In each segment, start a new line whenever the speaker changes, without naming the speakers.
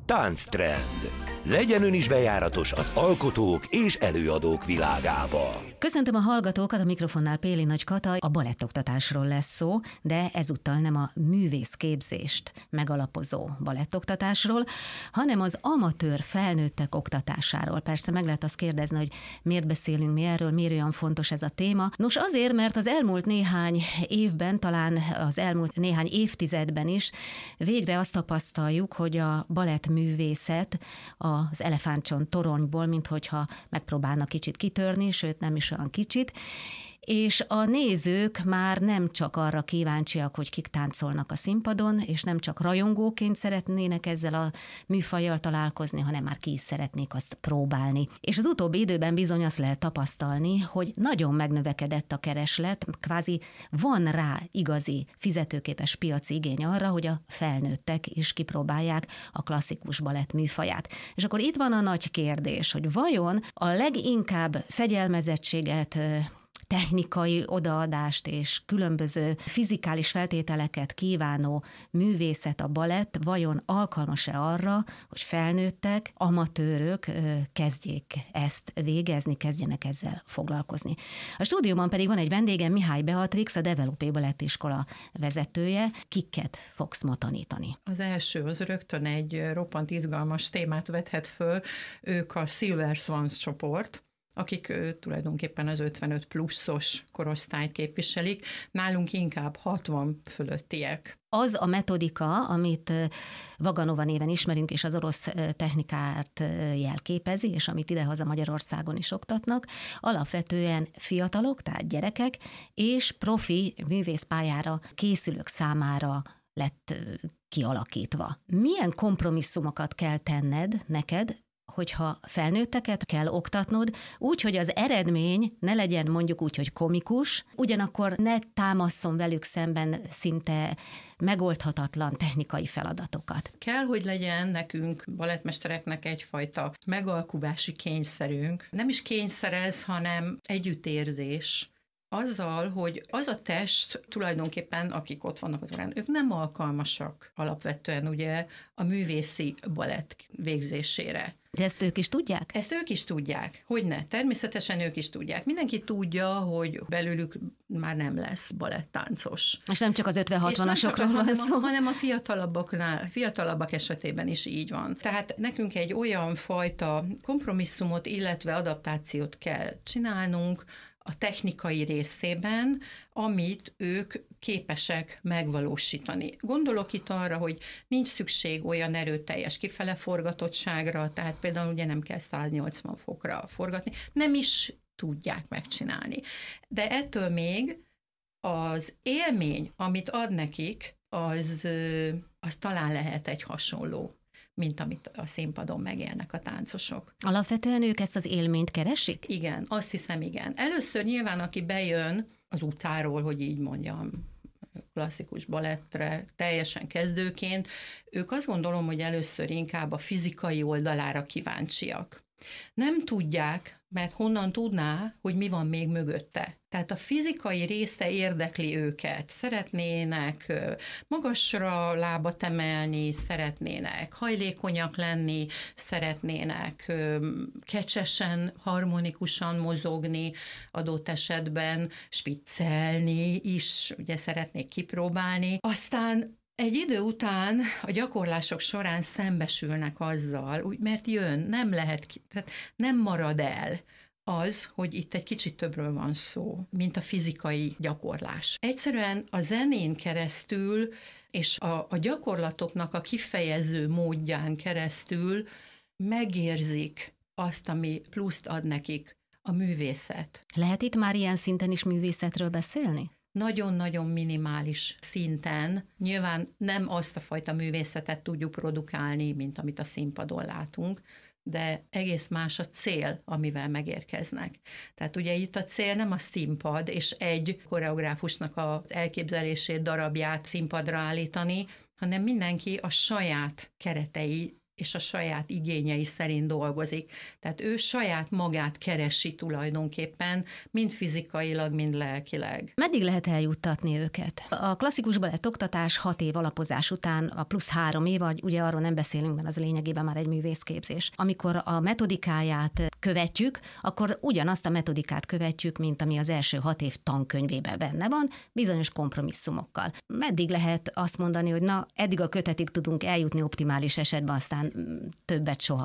Tánctrend. Legyen ön is bejáratos az alkotók és előadók világába.
Köszöntöm a hallgatókat, a mikrofonnál Péli Nagy Kata. A balettoktatásról lesz szó, de ezúttal nem a művészképzést megalapozó balettoktatásról, hanem az amatőr felnőttek oktatásáról. Persze meg lehet azt kérdezni, hogy miért beszélünk mi erről, miért olyan fontos ez a téma. Nos, azért, mert az elmúlt néhány évben, talán az elmúlt néhány évtizedben is végre azt tapasztaljuk, hogy a balettművészet az elefántcsont toronyból, minthogyha megpróbálnak kicsit kitörni, sőt nem is olyan kicsit, és a nézők már nem csak arra kíváncsiak, hogy kik táncolnak a színpadon, és nem csak rajongóként szeretnének ezzel a műfajjal találkozni, hanem már ki is szeretnék azt próbálni. És az utóbbi időben bizony azt lehet tapasztalni, hogy nagyon megnövekedett a kereslet, kvázi van rá igazi fizetőképes piaci igény arra, hogy a felnőttek is kipróbálják a klasszikus balett műfaját. És akkor itt van a nagy kérdés, hogy vajon a leginkább fegyelmezettséget, technikai odaadást és különböző fizikális feltételeket kívánó művészet, a balett vajon alkalmas-e arra, hogy felnőttek, amatőrök kezdjék ezt végezni, kezdjenek ezzel foglalkozni. A stúdióban pedig van egy vendégem, Mihály Beatrix, a Developé Balettiskola vezetője. Kiket fogsz ma tanítani?
Az első, az rögtön egy roppant izgalmas témát vethet föl, ők a Silver Swans csoport, akik tulajdonképpen az 55 pluszos korosztályt képviselik, nálunk inkább 60 fölöttiek.
Az a metodika, amit Vaganova néven ismerünk, és az orosz technikát jelképezi, és amit idehaza Magyarországon is oktatnak, alapvetően fiatalok, tehát gyerekek, és profi művészpályára készülők számára lett kialakítva. Milyen kompromisszumokat kell tenned neked, hogyha felnőtteket kell oktatnod, úgy, hogy az eredmény ne legyen mondjuk úgy, hogy komikus, ugyanakkor ne támasszon velük szemben szinte megoldhatatlan technikai feladatokat.
Kell, hogy legyen nekünk, balettmestereknek egyfajta megalkuvási kényszerünk. Nem is kényszerez, hanem együttérzés. Azzal, hogy az a test tulajdonképpen, akik ott vannak az órán, ők nem alkalmasak alapvetően ugye a művészi balett végzésére.
De ezt ők is tudják?
Ezt ők is tudják. Hogyne? Természetesen ők is tudják. Mindenki tudja, hogy belőlük már nem lesz balettáncos.
És nem csak az 50-60-asokról van szó.
Hanem a fiatalabbak esetében is így van. Tehát nekünk egy olyan fajta kompromisszumot, illetve adaptációt kell csinálnunk a technikai részében, amit ők képesek megvalósítani. Gondolok itt arra, hogy nincs szükség olyan erőteljes kifele forgatottságra, tehát például ugye nem kell 180 fokra forgatni, nem is tudják megcsinálni. De ettől még az élmény, amit ad nekik, az talán lehet egy hasonló, mint amit a színpadon megélnek a táncosok.
Alapvetően ők ezt az élményt keresik?
Igen, azt hiszem, igen. Először nyilván, aki bejön az utcáról, hogy így mondjam, klasszikus balettre, teljesen kezdőként, ők azt gondolom, hogy először inkább a fizikai oldalára kíváncsiak. Nem tudják, mert honnan tudná, hogy mi van még mögötte. Tehát a fizikai része érdekli őket. Szeretnének magasra lábat emelni, szeretnének hajlékonyak lenni, szeretnének kecsesen, harmonikusan mozogni, adott esetben spiccelni is, ugye szeretnék kipróbálni. Aztán egy idő után a gyakorlások során szembesülnek azzal, mert jön, nem lehet, tehát nem marad el az, hogy itt egy kicsit többről van szó, mint a fizikai gyakorlás. Egyszerűen a zenén keresztül és a gyakorlatoknak a kifejező módján keresztül megérzik azt, ami pluszt ad nekik a művészet.
Lehet itt már ilyen szinten is művészetről beszélni?
Nagyon-nagyon minimális szinten. Nyilván nem azt a fajta művészetet tudjuk produkálni, mint amit a színpadon látunk, de egész más a cél, amivel megérkeznek. Tehát ugye itt a cél nem a színpad, és egy koreográfusnak az elképzelését, darabját színpadra állítani, hanem mindenki a saját keretei és a saját igényei szerint dolgozik. Tehát ő saját magát keresi tulajdonképpen, mind fizikailag, mind lelkileg.
Meddig lehet eljuttatni őket? A klasszikus balett oktatás 6 év alapozás után a plusz 3 év, ugye arról nem beszélünk, mert az lényegében már egy művészképzés. Amikor a metodikáját követjük, akkor ugyanazt a metodikát követjük, mint ami az első 6 év tankönyvében benne van, bizonyos kompromisszumokkal. Meddig lehet azt mondani, hogy na, eddig a kötetig tudunk eljutni optimális esetben, aztán többet soha?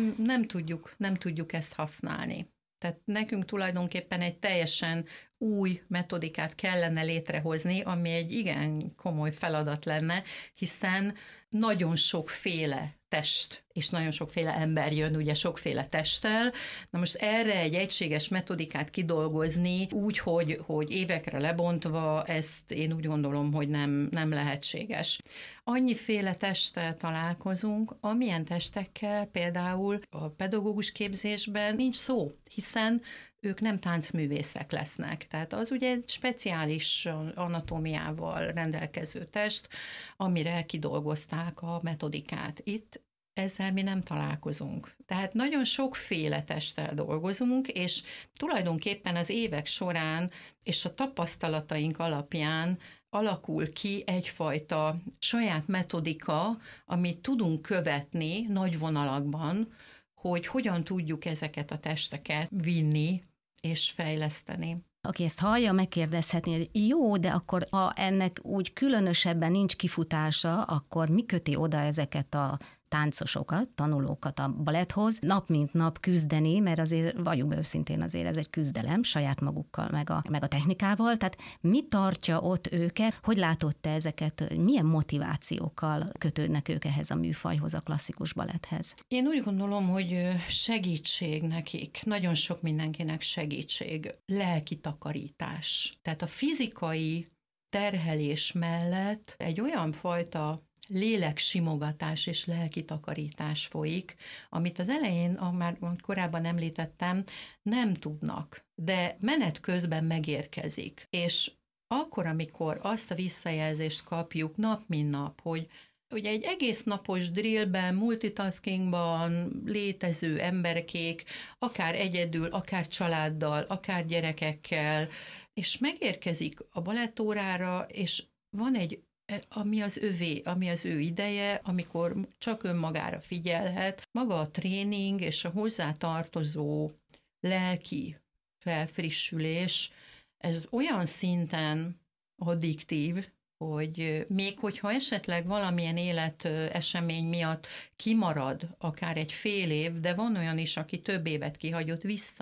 Nem tudjuk ezt használni. Tehát nekünk tulajdonképpen egy teljesen új metodikát kellene létrehozni, ami egy igen komoly feladat lenne, hiszen nagyon sokféle test, és nagyon sokféle ember jön, ugye sokféle testtel. Na most erre egy egységes metodikát kidolgozni úgy, hogy évekre lebontva, ezt én úgy gondolom, hogy nem lehetséges. Annyiféle testtel találkozunk, amilyen testekkel például a pedagógus képzésben nincs szó, hiszen ők nem táncművészek lesznek. Tehát az ugye egy speciális anatómiával rendelkező test, amire kidolgozták a metodikát. Itt ezzel mi nem találkozunk. Tehát nagyon sokféle testtel dolgozunk, és tulajdonképpen az évek során és a tapasztalataink alapján alakul ki egyfajta saját metodika, amit tudunk követni nagy vonalakban, hogy hogyan tudjuk ezeket a testeket vinni és fejleszteni.
Aki ezt hallja, megkérdezhetné, hogy jó, de akkor ha ennek úgy különösebben nincs kifutása, akkor mi köti oda ezeket a táncosokat, tanulókat a baletthoz, nap mint nap küzdeni, mert azért valljuk be őszintén, azért ez egy küzdelem saját magukkal, meg a technikával, tehát mi tartja ott őket, hogy látod te ezeket, milyen motivációkkal kötődnek ők ehhez a műfajhoz, a klasszikus baletthez?
Én úgy gondolom, hogy segítség nekik, nagyon sok mindenkinek segítség, lelki takarítás. Tehát a fizikai terhelés mellett egy olyan fajta léleksimogatás és lelki takarítás folyik, amit az elején, már korábban említettem, nem tudnak, de menet közben megérkezik. És akkor, amikor azt a visszajelzést kapjuk nap mint nap, hogy ugye egy egész napos drillben, multitaskingban létező emberkék, akár egyedül, akár családdal, akár gyerekekkel, és megérkezik a balettórára, és van egy ami az övé, ami az ő ideje, amikor csak önmagára figyelhet, maga a tréning és a hozzátartozó lelki felfrissülés, ez olyan szinten addiktív, hogy még hogyha esetleg valamilyen életesemény miatt kimarad akár egy fél év, de van olyan is, aki több évet kihagyott,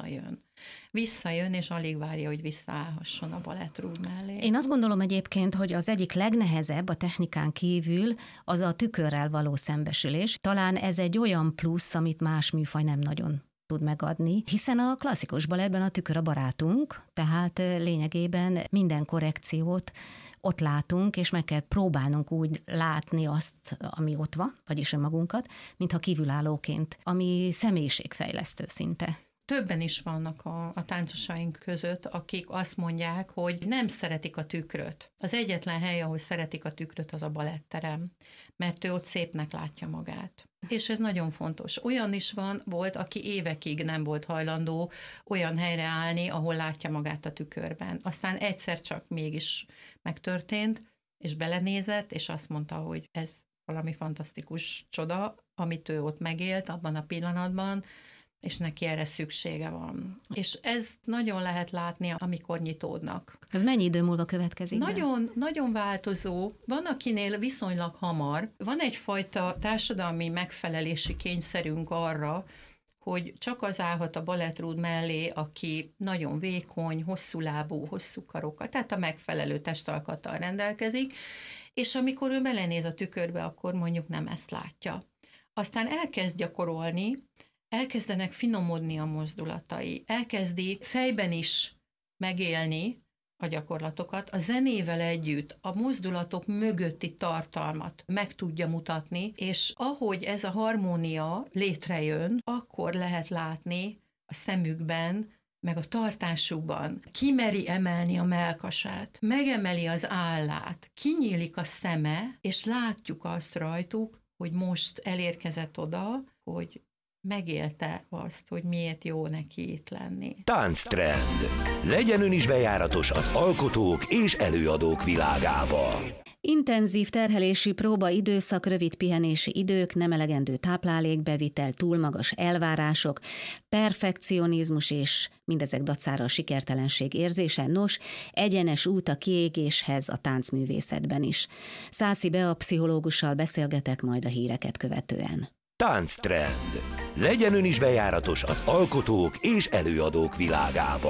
visszajön, és alig várja, hogy visszaállhasson a balettrúd mellé.
Én azt gondolom egyébként, hogy az egyik legnehezebb a technikán kívül az a tükörrel való szembesülés. Talán ez egy olyan plusz, amit más műfaj nem nagyon tud megadni, hiszen a klasszikus balettben a tükör a barátunk, tehát lényegében minden korrekciót ott látunk, és meg kell próbálnunk úgy látni azt, ami ott van, vagyis önmagunkat, mintha kívülállóként, ami személyiségfejlesztő szinte.
Többen is vannak a táncosaink között, akik azt mondják, hogy nem szeretik a tükröt. Az egyetlen hely, ahol szeretik a tükröt, az a baletterem, mert ő ott szépnek látja magát. És ez nagyon fontos. Olyan is volt, aki évekig nem volt hajlandó olyan helyre állni, ahol látja magát a tükörben. Aztán egyszer csak mégis megtörtént, és belenézett, és azt mondta, hogy ez valami fantasztikus csoda, amit ő ott megélt abban a pillanatban, és neki erre szüksége van. És ez nagyon lehet látni, amikor nyitódnak.
Ez mennyi idő múlva következik?
Nagyon változó. Van, akinél viszonylag hamar. Van egyfajta társadalmi megfelelési kényszerünk arra, hogy csak az állhat a balettrúd mellé, aki nagyon vékony, hosszúlábú, hosszú karokkal, tehát a megfelelő testalkattal rendelkezik, és amikor ő belenéz a tükörbe, akkor mondjuk nem ezt látja. Aztán elkezd gyakorolni, elkezdenek finomodni a mozdulatai, elkezdi fejben is megélni a gyakorlatokat, a zenével együtt a mozdulatok mögötti tartalmat meg tudja mutatni, és ahogy ez a harmónia létrejön, akkor lehet látni a szemükben, meg a tartásukban, kimeri emelni a mellkasát, megemeli az állát, kinyílik a szeme, és látjuk azt rajtuk, hogy most elérkezett oda, hogy megélte azt, hogy miért jó neki itt lenni.
Tánctrend. Legyen ön is bejáratos az alkotók és előadók világába.
Intenzív terhelési próba időszak, rövid pihenési idők, nem elegendő táplálékbevitel, túl magas elvárások, perfekcionizmus és mindezek dacára a sikertelenség érzése. Nos, egyenes út a kiégéshez a táncművészetben is. Szászi Bea pszichológussal beszélgetek majd a híreket követően.
Tánctrend. Legyen ön is bejáratos az alkotók és előadók világába.